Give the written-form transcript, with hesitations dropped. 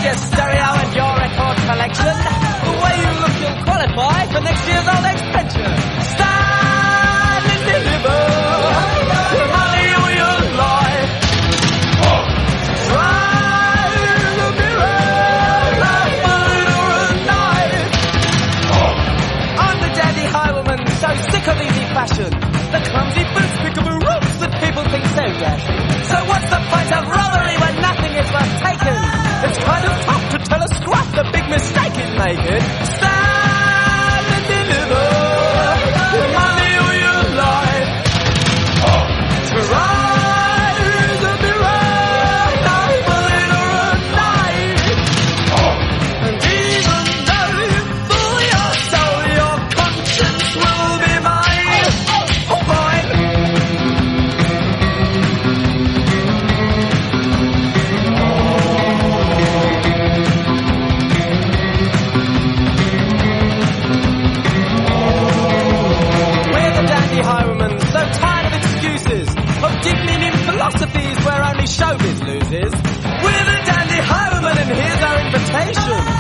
your stereo and your record collection. The way you look, you'll qualify for next year's old age pension. Stand and deliver your money or your life. Try the mirror like murder and knife. I'm the dandy highwayman, so sick of easy fashion. The clumsy boots pick up roots that people think so dashing. So what's the point of robbery when nothing is worth taking? It's kind of tough to tell a scrap the big mistake is making. Stand and deliver your money or your life. Try the mirror, like bullet or a knife. And even though you fool your soul, your conscience will be mine. Oh, mine. We're the dandy highwaymen, so tired of excuses, of digging in philosophies where only showbiz loses. We're the dandy highwaymen, and here's our invitation.